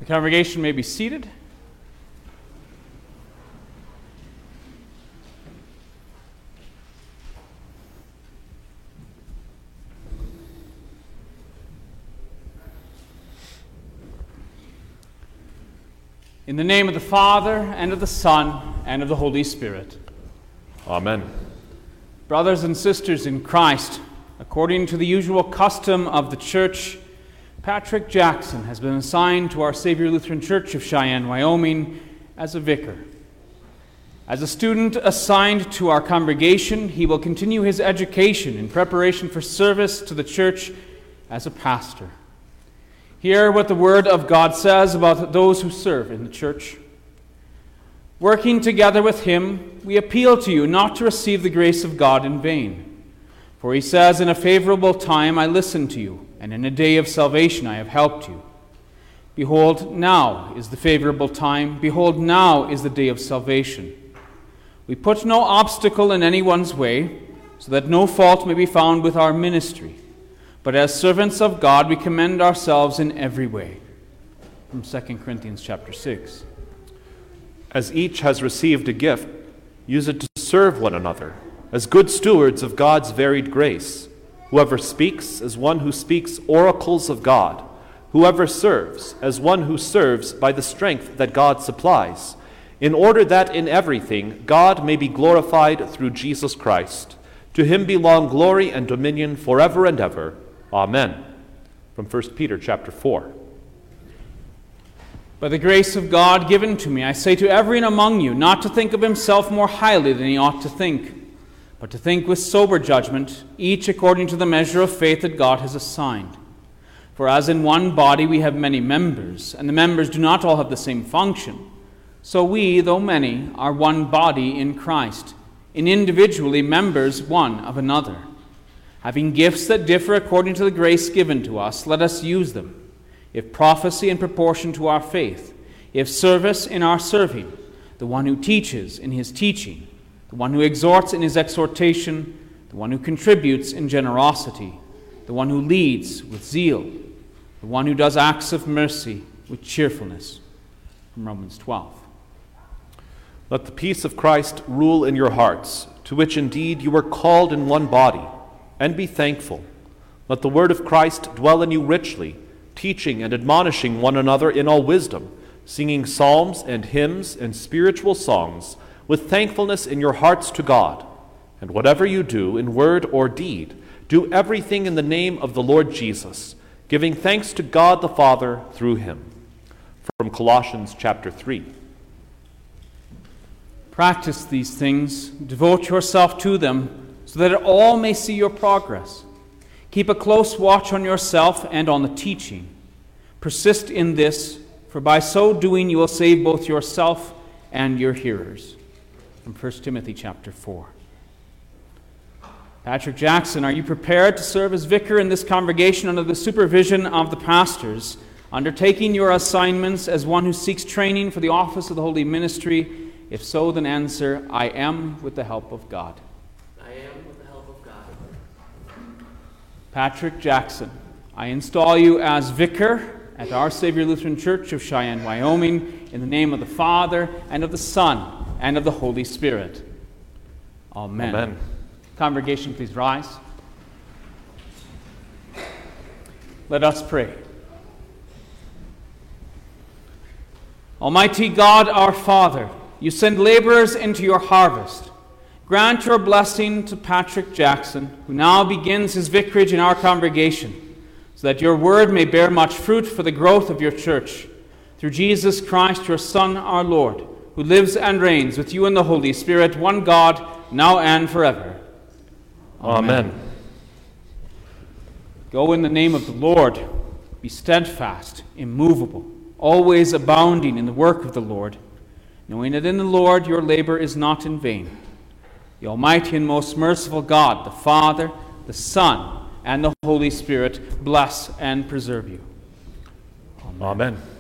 The congregation may be seated. In the name of the Father, and of the Son, and of the Holy Spirit. Amen. Brothers and sisters in Christ, according to the usual custom of the Church, Patrick Jackson has been assigned to Our Savior Lutheran Church of Cheyenne, Wyoming, as a vicar. As a student assigned to our congregation, he will continue his education in preparation for service to the church as a pastor. Hear what the Word of God says about those who serve in the church. Working together with him, we appeal to you not to receive the grace of God in vain. For he says, "In a favorable time I listened to you, and in a day of salvation I have helped you. Behold, now is the favorable time. Behold, now is the day of salvation. We put no obstacle in anyone's way, so that no fault may be found with our ministry. But as servants of God, we commend ourselves in every way." From 2 Corinthians chapter 6. As each has received a gift, use it to serve one another, as good stewards of God's varied grace. Whoever speaks, as one who speaks oracles of God. Whoever serves, as one who serves by the strength that God supplies, in order that in everything God may be glorified through Jesus Christ. To him belong glory and dominion forever and ever. Amen. From 1 Peter chapter 4. By the grace of God given to me, I say to everyone among you not to think of himself more highly than he ought to think, but to think with sober judgment, each according to the measure of faith that God has assigned. For as in one body we have many members, and the members do not all have the same function, so we, though many, are one body in Christ, and individually members one of another. Having gifts that differ according to the grace given to us, let us use them. If prophecy, in proportion to our faith; if service, in our serving; the one who teaches, in his teaching; the one who exhorts, in his exhortation; the one who contributes, in generosity; the one who leads, with zeal; the one who does acts of mercy, with cheerfulness. From Romans 12. Let the peace of Christ rule in your hearts, to which indeed you were called in one body, and be thankful. Let the word of Christ dwell in you richly, teaching and admonishing one another in all wisdom, singing psalms and hymns and spiritual songs, with thankfulness in your hearts to God. And whatever you do, in word or deed, do everything in the name of the Lord Jesus, giving thanks to God the Father through him. From Colossians chapter 3. Practice these things, devote yourself to them, so that all may see your progress. Keep a close watch on yourself and on the teaching. Persist in this, for by so doing you will save both yourself and your hearers. From 1 Timothy chapter 4. Patrick Jackson, are you prepared to serve as vicar in this congregation under the supervision of the pastors, undertaking your assignments as one who seeks training for the office of the holy ministry? If so, then answer, "I am, with the help of God." I am, with the help of God. Patrick Jackson, I install you as vicar at Our Savior Lutheran Church of Cheyenne, Wyoming, in the name of the Father, and of the Son, and of the Holy Spirit. Amen. Amen. Congregation, please rise. Let us pray. Almighty God, our Father, you send laborers into your harvest. Grant your blessing to Patrick Jackson, who now begins his vicarage in our congregation, so that your word may bear much fruit for the growth of your church. Through Jesus Christ, your Son, our Lord, who lives and reigns with you in the Holy Spirit, one God, now and forever. Amen. Go in the name of the Lord. Be steadfast, immovable, always abounding in the work of the Lord, knowing that in the Lord your labor is not in vain. The Almighty and most merciful God, the Father, the Son, and the Holy Spirit, bless and preserve you. Amen.